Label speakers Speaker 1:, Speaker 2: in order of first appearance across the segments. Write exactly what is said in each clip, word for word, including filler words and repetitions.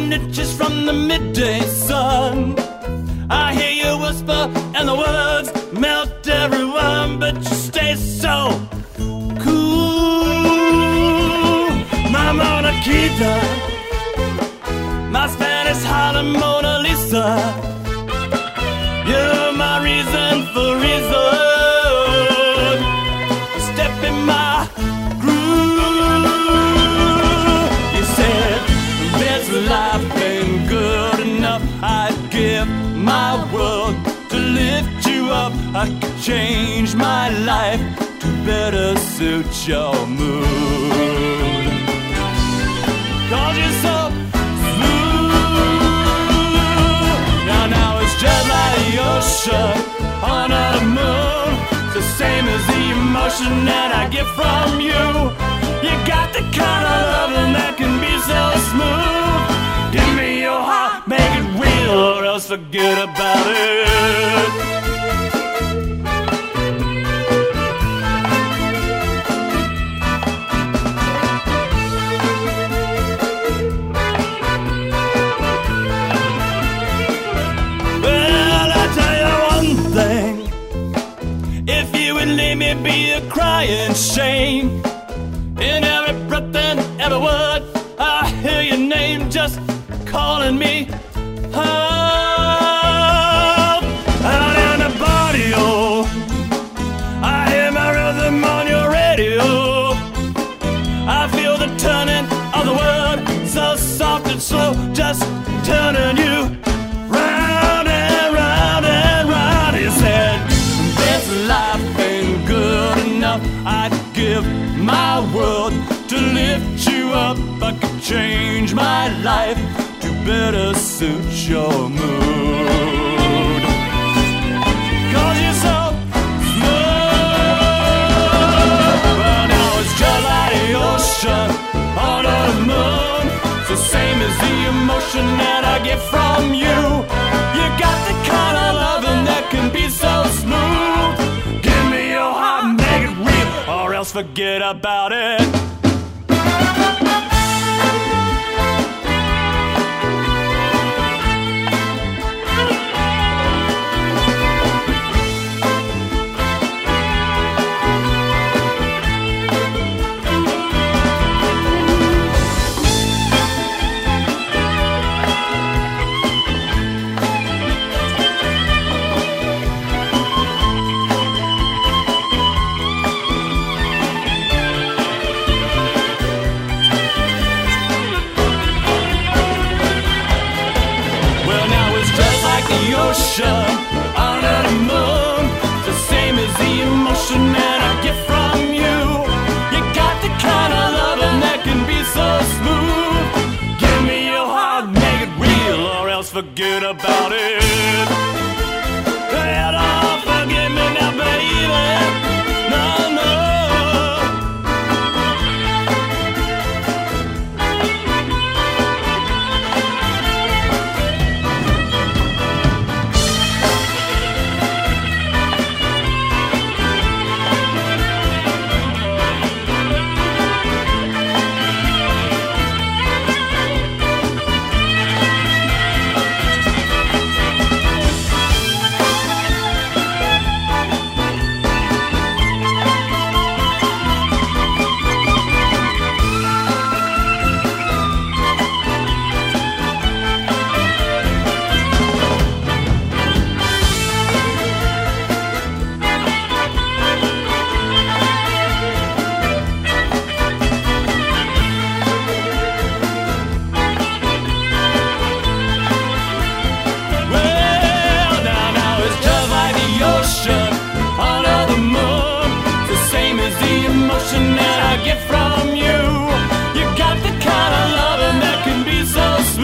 Speaker 1: Ten inches from the midday sun, I hear you whisper and the words melt everyone, but you stay so cool. My Mona Quita, my Spanish Harlem Mona Lisa, you're my reason for reason. Step in my groove. You said this life ain't good enough, I'd give my world to lift you up. I could change my life to better suit your mood. Cause you're so smooth. Now, now it's just like the ocean under the moon. It's the same as the emotion that I get from you. You got the kind of loving that can be so smooth. Give me your heart, make it real, or else forget about it. Well, I tell you one thing, if you would leave me be a crying shame. In every breath and every word, I hear your name just calling me home. Out in the barrio, I hear my rhythm on your radio. I feel the turning of the world, so soft and slow, just turning you round and round and round. He said, this life ain't good enough, I'd give my world to lift you up. I could change my life to better suit your mood. Cause you're so smooth. Well, now it's just like the ocean under the moon. It's the same as the emotion that I get from you. You got the kind of loving that can be so smooth. Give me your heart, make it real, or else forget about it. The ocean under the moon, the same as the emotion that I get from you. You got the kind of loving that can be so smooth. Give me your heart, make it real, or else forget about it. Yeah, don't forget me now, baby. No, no.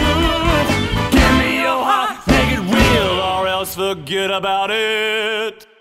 Speaker 1: Forget about it.